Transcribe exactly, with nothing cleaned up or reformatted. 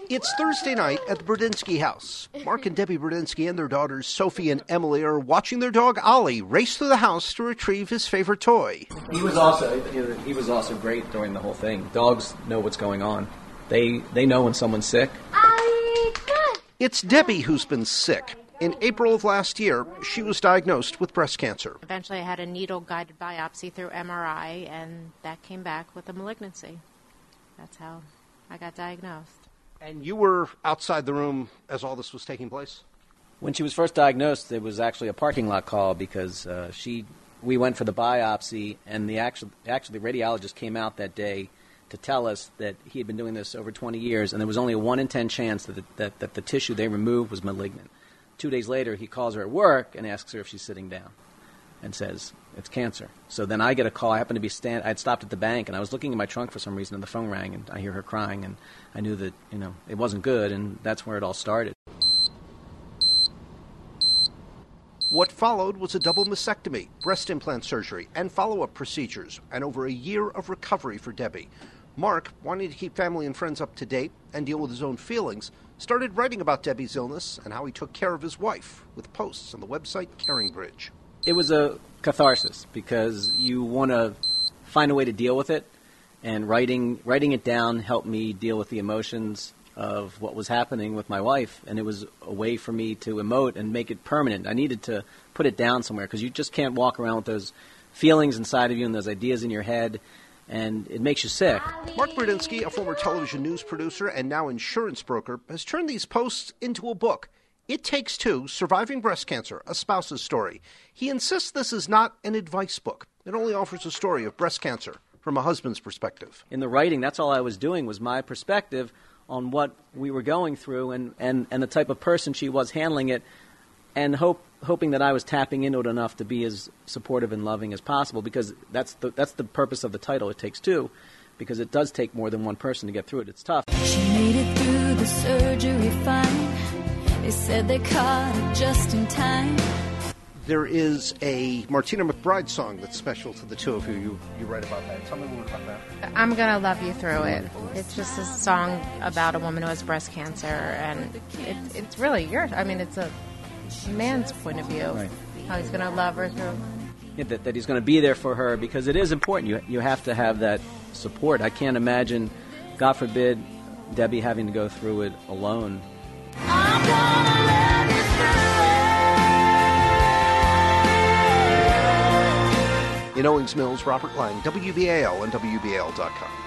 It's Thursday night at the Burdinsky house. Mark and Debbie Burdinsky and their daughters Sophie and Emily are watching their dog Ollie race through the house to retrieve his favorite toy. He was also he was also great during the whole thing. Dogs know what's going on. They they know when someone's sick. It's Debbie who's been sick. In April of last year, she was diagnosed with breast cancer. Eventually I had a needle-guided biopsy through M R I, and that came back with a malignancy. That's how I got diagnosed. And you were outside the room as all this was taking place? When she was first diagnosed, there was actually a parking lot call because uh, she we went for the biopsy, and the actual actually the radiologist came out that day to tell us that he had been doing this over twenty years, and there was only a one in ten chance that the, that, that the tissue they removed was malignant. Two days later, he calls her at work and asks her if she's sitting down and says, it's cancer. So then I get a call. I happened to be stand. I had stopped at the bank, and I was looking in my trunk for some reason, and the phone rang, and I hear her crying, and I knew that, you know, it wasn't good, and that's where it all started. What followed was a double mastectomy, breast implant surgery, and follow-up procedures, and over a year of recovery for Debbie. Mark, wanting to keep family and friends up to date and deal with his own feelings, started writing about Debbie's illness and how he took care of his wife with posts on the website Caring Bridge. It was a catharsis because you want to find a way to deal with it, and writing writing it down helped me deal with the emotions of what was happening with my wife, and it was a way for me to emote and make it permanent. I needed to put it down somewhere because you just can't walk around with those feelings inside of you and those ideas in your head, and it makes you sick. Mark Burdinsky, a former television news producer and now insurance broker, has turned these posts into a book. It Takes Two, Surviving Breast Cancer, A Spouse's Story. He insists this is not an advice book. It only offers a story of breast cancer from a husband's perspective. In the writing, that's all I was doing was my perspective on what we were going through and, and, and the type of person she was handling it, and hope, hoping that I was tapping into it enough to be as supportive and loving as possible, because that's the, that's the purpose of the title, It Takes Two, because it does take more than one person to get through it. It's tough. She made it through the surgery fine. They said they caught it just in time. There is a Martina McBride song that's special to the two of you. You, you write about that. Tell me a little bit about that. I'm Gonna Love You Through It. It's just a song about a woman who has breast cancer, and it, it's really yours. I mean, it's a man's point of view. Right. How he's gonna love her through. Yeah, that, that he's going to be there for her, because it is important. You you have to have that support. I can't imagine, God forbid, Debbie having to go through it alone. I'm gonna love you through it. In Owings Mills, Robert Lang, W B A L and W B A L dot com.